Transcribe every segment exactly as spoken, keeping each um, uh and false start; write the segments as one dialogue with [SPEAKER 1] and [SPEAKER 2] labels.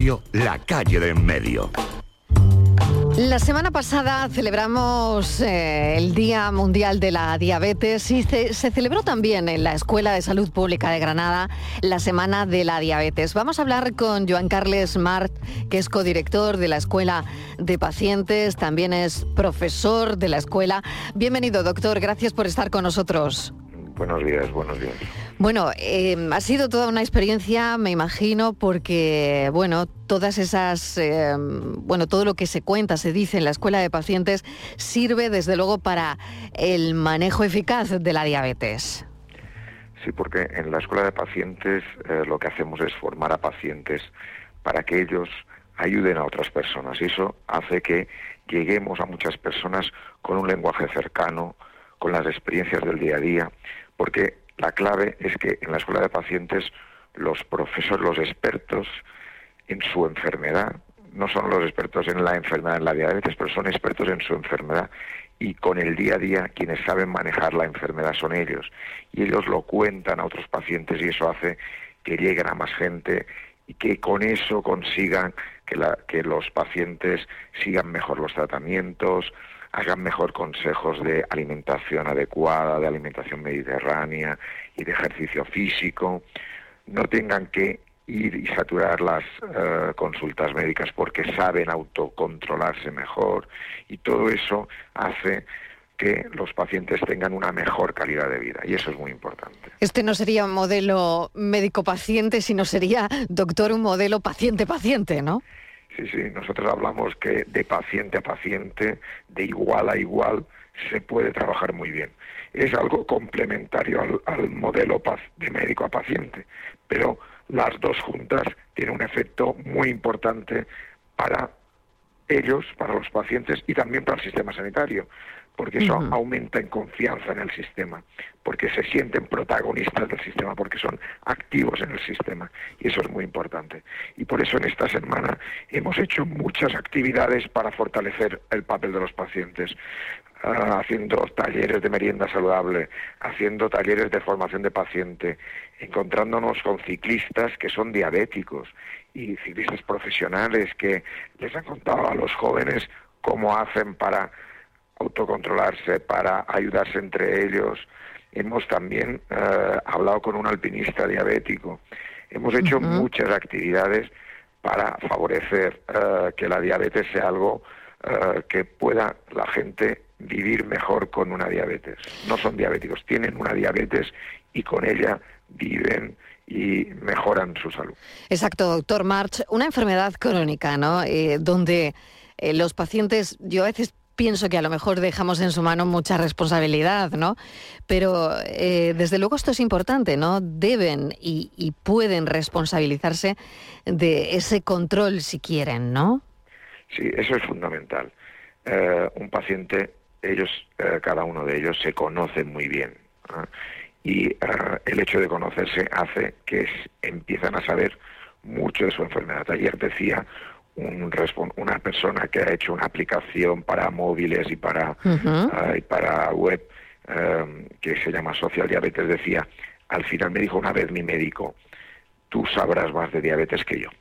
[SPEAKER 1] Radio, la calle de en medio.
[SPEAKER 2] La semana pasada celebramos eh, el Día Mundial de la Diabetes y se, se celebró también en la Escuela de Salud Pública de Granada la Semana de la Diabetes. Vamos a hablar con Joan Carles Mart, que es codirector de la Escuela de Pacientes, también es profesor de la escuela. Bienvenido, doctor, gracias por estar con nosotros.
[SPEAKER 3] Buenos días, buenos días.
[SPEAKER 2] Bueno, eh, ha sido toda una experiencia, me imagino, porque, bueno, todas esas, eh, bueno, todo lo que se cuenta, se dice en la Escuela de Pacientes, sirve desde luego para el manejo eficaz de la diabetes.
[SPEAKER 3] Sí, porque en la Escuela de Pacientes eh, lo que hacemos es formar a pacientes para que ellos ayuden a otras personas. Y eso hace que lleguemos a muchas personas con un lenguaje cercano, con las experiencias del día a día, porque la clave es que en la Escuela de Pacientes los profesores, los expertos en su enfermedad, no son los expertos en la enfermedad, en la diabetes, pero son expertos en su enfermedad, y con el día a día quienes saben manejar la enfermedad son ellos, y ellos lo cuentan a otros pacientes y eso hace que lleguen a más gente y que con eso consigan que, la, que los pacientes sigan mejor los tratamientos, hagan mejor consejos de alimentación adecuada, de alimentación mediterránea y de ejercicio físico, no tengan que ir y saturar las uh, consultas médicas porque saben autocontrolarse mejor, y todo eso hace que los pacientes tengan una mejor calidad de vida, y eso es muy importante.
[SPEAKER 2] Este no sería un modelo médico-paciente, sino sería, doctor, un modelo paciente-paciente, ¿no?
[SPEAKER 3] Sí, sí, nosotros hablamos que de paciente a paciente, de igual a igual, se puede trabajar muy bien. Es algo complementario al, al modelo de médico a paciente, pero las dos juntas tienen un efecto muy importante para ellos, para los pacientes y también para el sistema sanitario, porque eso uh-huh. aumenta en confianza en el sistema, porque se sienten protagonistas del sistema, porque son activos en el sistema, y eso es muy importante. Y por eso en esta semana hemos hecho muchas actividades para fortalecer el papel de los pacientes, uh, haciendo talleres de merienda saludable, haciendo talleres de formación de paciente, encontrándonos con ciclistas que son diabéticos y ciclistas profesionales que les han contado a los jóvenes cómo hacen para autocontrolarse, para ayudarse entre ellos. Hemos también uh, hablado con un alpinista diabético. Hemos hecho uh-huh. muchas actividades para favorecer uh, que la diabetes sea algo uh, que pueda la gente vivir mejor con una diabetes. No son diabéticos, tienen una diabetes y con ella viven y mejoran su salud.
[SPEAKER 2] Exacto, doctor March. Una enfermedad crónica, ¿no? Eh, donde eh, los pacientes, yo a veces pienso que a lo mejor dejamos en su mano mucha responsabilidad, ¿no? Pero eh, desde luego esto es importante, ¿no? Deben y, y pueden responsabilizarse de ese control si quieren, ¿no?
[SPEAKER 3] Sí, eso es fundamental. Eh, un paciente, ellos, eh, cada uno de ellos se conocen muy bien, ¿eh? Y uh, el hecho de conocerse hace que es, empiezan a saber mucho de su enfermedad. Ayer decía un, una persona que ha hecho una aplicación para móviles y para, uh-huh. uh, y para web um, que se llama Social Diabetes, decía, al final me dijo una vez mi médico, tú sabrás más de diabetes que yo.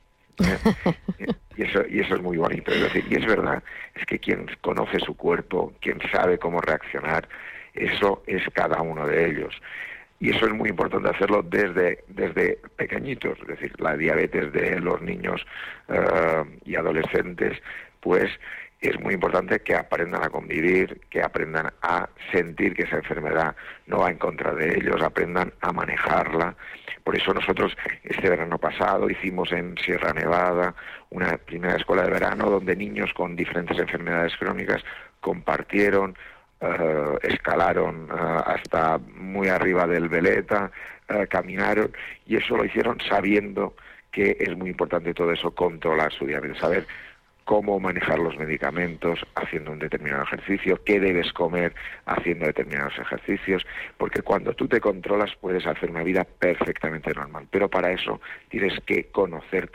[SPEAKER 3] y, eso, y eso es muy bonito. Es decir, y es verdad, es que quien conoce su cuerpo, quien sabe cómo reaccionar, eso es cada uno de ellos. Y eso es muy importante hacerlo desde, desde pequeñitos, es decir, la diabetes de los niños uh, y adolescentes, pues es muy importante que aprendan a convivir, que aprendan a sentir que esa enfermedad no va en contra de ellos, aprendan a manejarla. Por eso nosotros este verano pasado hicimos en Sierra Nevada una primera escuela de verano donde niños con diferentes enfermedades crónicas compartieron, Uh, escalaron uh, hasta muy arriba del Veleta, uh, caminaron, y eso lo hicieron sabiendo que es muy importante todo eso, controlar su diabetes, saber cómo manejar los medicamentos haciendo un determinado ejercicio, qué debes comer haciendo determinados ejercicios, porque cuando tú te controlas puedes hacer una vida perfectamente normal, pero para eso tienes que conocerte,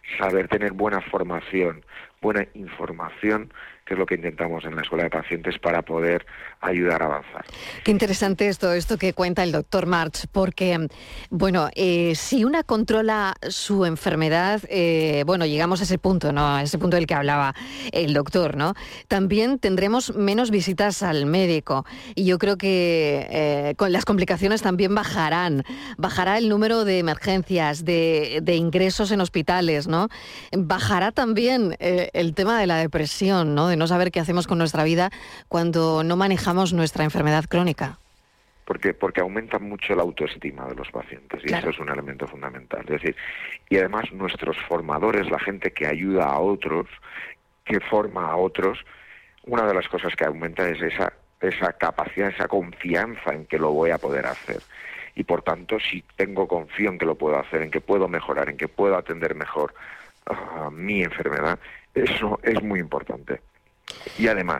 [SPEAKER 3] saber tener buena formación, buena información, que es lo que intentamos en la Escuela de Pacientes para poder ayudar a avanzar.
[SPEAKER 2] Qué interesante esto, esto que cuenta el doctor March, porque, bueno, eh, si una controla su enfermedad, eh, bueno, llegamos a ese punto, ¿no? A ese punto del que hablaba el doctor, ¿no? También tendremos menos visitas al médico y yo creo que eh, con las complicaciones también bajarán, bajará el número de emergencias, de, de ingresos en hospitales, ¿no? Bajará también eh, el tema de la depresión, ¿no? De no saber qué hacemos con nuestra vida cuando no manejamos nuestra enfermedad crónica.
[SPEAKER 3] Porque, porque aumenta mucho la autoestima de los pacientes y
[SPEAKER 2] claro.
[SPEAKER 3] Eso es un elemento fundamental. Es decir, y además nuestros formadores, la gente que ayuda a otros, que forma a otros, una de las cosas que aumenta es esa, esa capacidad, esa confianza en que lo voy a poder hacer. Y por tanto, si tengo confío en que lo puedo hacer, en que puedo mejorar, en que puedo atender mejor uh, mi enfermedad, eso es muy importante. Y además,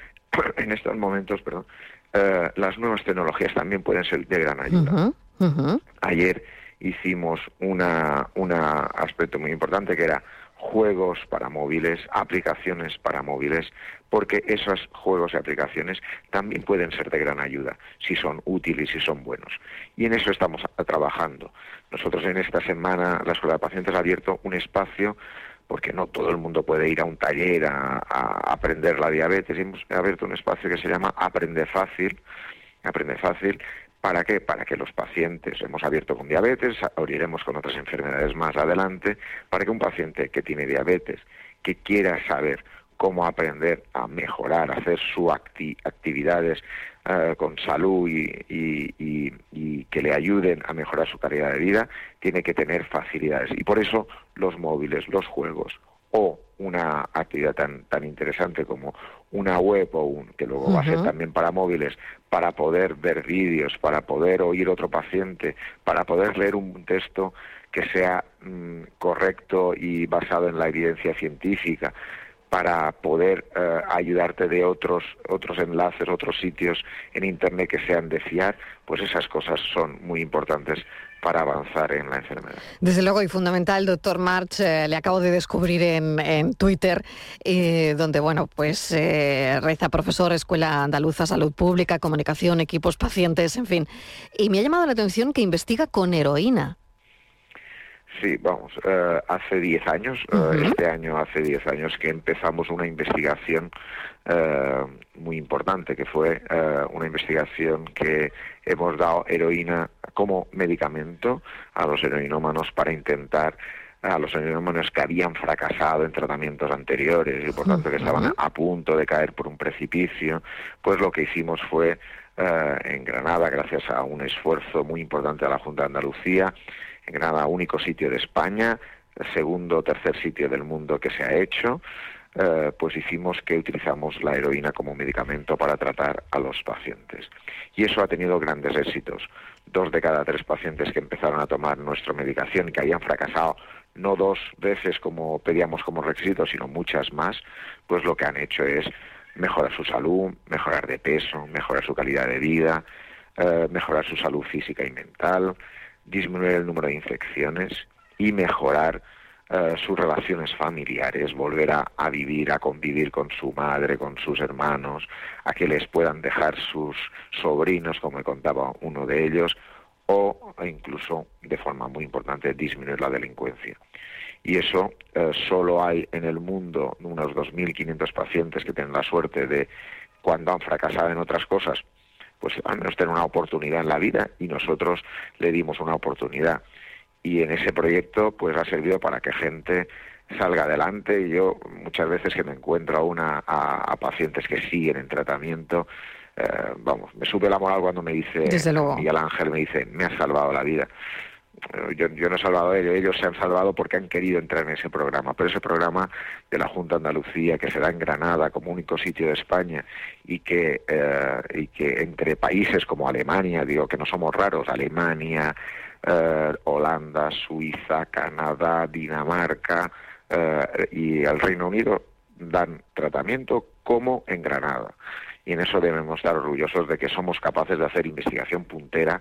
[SPEAKER 3] en estos momentos, perdón, eh, las nuevas tecnologías también pueden ser de gran ayuda.
[SPEAKER 2] Uh-huh, uh-huh.
[SPEAKER 3] Ayer hicimos una un aspecto muy importante que era juegos para móviles, aplicaciones para móviles, porque esos juegos y aplicaciones también pueden ser de gran ayuda, si son útiles y si son buenos. Y en eso estamos trabajando. Nosotros en esta semana, la Escuela de Pacientes ha abierto un espacio, porque no todo el mundo puede ir a un taller a, a aprender la diabetes. Hemos abierto un espacio que se llama Aprende Fácil. Aprende Fácil, ¿para qué? Para que los pacientes, hemos abierto con diabetes, abriremos con otras enfermedades más adelante, para que un paciente que tiene diabetes, que quiera saber cómo aprender a mejorar, a hacer sus acti- actividades uh, con salud y, y, y, y que le ayuden a mejorar su calidad de vida, tiene que tener facilidades. Y por eso los móviles, los juegos o una actividad tan tan interesante como una web o un que luego uh-huh. va a ser también para móviles, para poder ver vídeos, para poder oír otro paciente, para poder leer un texto que sea mmm, correcto y basado en la evidencia científica, para poder eh, ayudarte de otros otros enlaces, otros sitios en Internet que sean de fiar, pues esas cosas son muy importantes para avanzar en la enfermedad.
[SPEAKER 2] Desde luego, y fundamental, doctor March, eh, le acabo de descubrir en, en Twitter, eh, donde, bueno, pues eh, reza profesor, Escuela Andaluza, Salud Pública, Comunicación, Equipos, Pacientes, en fin. Y me ha llamado la atención que investiga con heroína.
[SPEAKER 3] Sí, vamos, uh, hace diez años, uh, uh-huh. este año hace diez años que empezamos una investigación uh, muy importante, que fue uh, una investigación que hemos dado heroína como medicamento a los heroinómanos para intentar, a los heroinómanos que habían fracasado en tratamientos anteriores y por tanto que estaban a punto de caer por un precipicio, pues lo que hicimos fue uh, en Granada, gracias a un esfuerzo muy importante de la Junta de Andalucía, en Granada, único sitio de España, segundo o tercer sitio del mundo que se ha hecho, eh, pues hicimos que utilizamos la heroína como medicamento para tratar a los pacientes. Y eso ha tenido grandes éxitos. Dos de cada tres pacientes que empezaron a tomar nuestra medicación y que habían fracasado no dos veces como pedíamos como requisito, sino muchas más, pues lo que han hecho es mejorar su salud, mejorar de peso, mejorar su calidad de vida, eh, mejorar su salud física y mental, disminuir el número de infecciones y mejorar uh, sus relaciones familiares, volver a, a vivir, a convivir con su madre, con sus hermanos, a que les puedan dejar sus sobrinos, como me contaba uno de ellos, o incluso, de forma muy importante, disminuir la delincuencia. Y eso uh, solo hay en el mundo unos dos mil quinientos pacientes que tienen la suerte de, cuando han fracasado en otras cosas, pues al menos tener una oportunidad en la vida, y nosotros le dimos una oportunidad. Y en ese proyecto pues ha servido para que gente salga adelante. Y yo muchas veces que me encuentro una, a, a pacientes que siguen en tratamiento, eh, vamos, me sube la moral cuando me dice, Miguel Ángel me dice, me ha salvado la vida. Yo, yo no he salvado a ellos, ellos se han salvado porque han querido entrar en ese programa, pero ese programa de la Junta de Andalucía, que se da en Granada como único sitio de España, y que eh, y que entre países como Alemania, digo que no somos raros, Alemania, eh, Holanda, Suiza, Canadá, Dinamarca eh, y el Reino Unido dan tratamiento como en Granada, y en eso debemos estar orgullosos de que somos capaces de hacer investigación puntera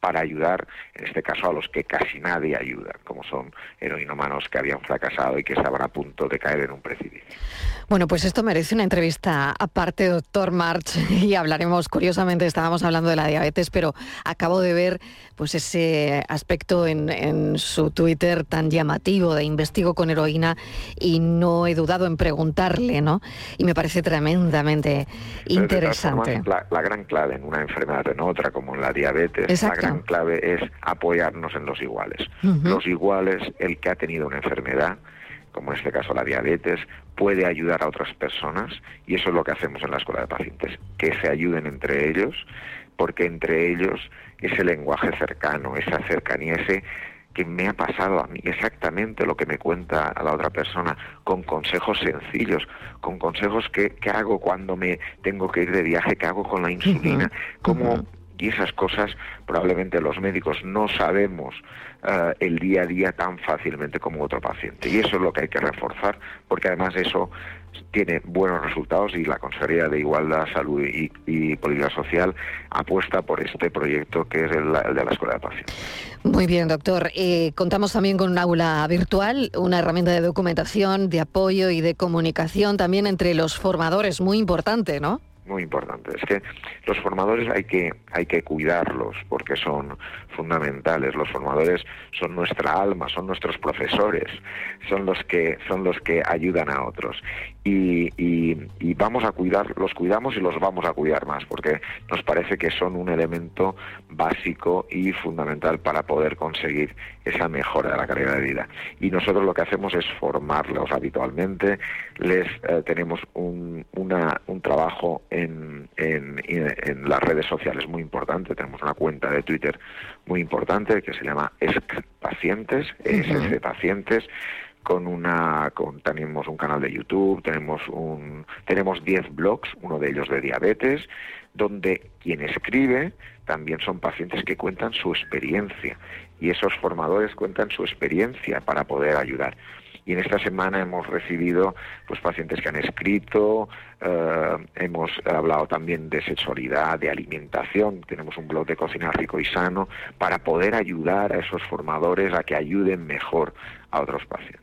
[SPEAKER 3] para ayudar, en este caso, a los que casi nadie ayuda, como son heroinómanos que habían fracasado y que estaban a punto de caer en un precipicio.
[SPEAKER 2] Bueno, pues esto merece una entrevista aparte, doctor March, y hablaremos, curiosamente, estábamos hablando de la diabetes, pero acabo de ver pues ese aspecto en, en su Twitter tan llamativo de investigo con heroína y no he dudado en preguntarle, ¿no? Y me parece tremendamente interesante.
[SPEAKER 3] De todas formas, la, la gran clave en una enfermedad en otra, como en la diabetes,
[SPEAKER 2] Exacto.
[SPEAKER 3] la gran clave es apoyarnos en los iguales.
[SPEAKER 2] Uh-huh.
[SPEAKER 3] Los iguales, el que ha tenido una enfermedad, como en este caso la diabetes, puede ayudar a otras personas, y eso es lo que hacemos en la Escuela de Pacientes, que se ayuden entre ellos, porque entre ellos ese lenguaje cercano, esa cercanía, ese que me ha pasado a mí, exactamente lo que me cuenta a la otra persona, con consejos sencillos, con consejos que, que hago cuando me tengo que ir de viaje, que hago con la insulina, uh-huh. cómo... Uh-huh. Y esas cosas probablemente los médicos no sabemos uh, el día a día tan fácilmente como otro paciente. Y eso es lo que hay que reforzar, porque además eso tiene buenos resultados y la Consejería de Igualdad, Salud y, y Política Social apuesta por este proyecto que es el, el de la Escuela de Pacientes.
[SPEAKER 2] Muy bien, doctor. Eh, contamos también con un aula virtual, una herramienta de documentación, de apoyo y de comunicación también entre los formadores, muy importante, ¿no?
[SPEAKER 3] Muy importante. Es que los formadores hay que hay que cuidarlos porque son fundamentales. Los formadores son nuestra alma, son nuestros profesores, son los que son los que ayudan a otros. Y, y, y vamos a cuidar, los cuidamos y los vamos a cuidar más porque nos parece que son un elemento básico y fundamental para poder conseguir esa mejora de la calidad de vida. Y nosotros lo que hacemos es formarlos habitualmente. Les eh, tenemos un, una, un trabajo En, en, en las redes sociales muy importante. Tenemos una cuenta de Twitter muy importante que se llama E S C Pacientes, E S C Pacientes, con una con tenemos un canal de YouTube, tenemos un tenemos diez blogs, uno de ellos de diabetes, donde quien escribe también son pacientes que cuentan su experiencia y esos formadores cuentan su experiencia para poder ayudar. Y en esta semana hemos recibido pues pacientes que han escrito, eh, hemos hablado también de sexualidad, de alimentación, tenemos un blog de cocina rico y sano, para poder ayudar a esos formadores a que ayuden mejor a otros pacientes.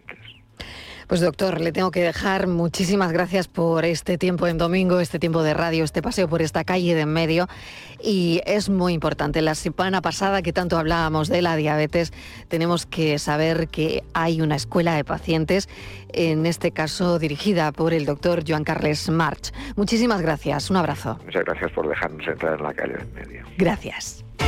[SPEAKER 2] Pues doctor, le tengo que dejar. Muchísimas gracias por este tiempo en domingo, este tiempo de radio, este paseo por esta calle de en medio. Y es muy importante. La semana pasada que tanto hablábamos de la diabetes, tenemos que saber que hay una escuela de pacientes, en este caso dirigida por el doctor Joan Carles March. Muchísimas gracias. Un abrazo.
[SPEAKER 3] Muchas gracias por dejarnos entrar en la calle de en medio.
[SPEAKER 2] Gracias.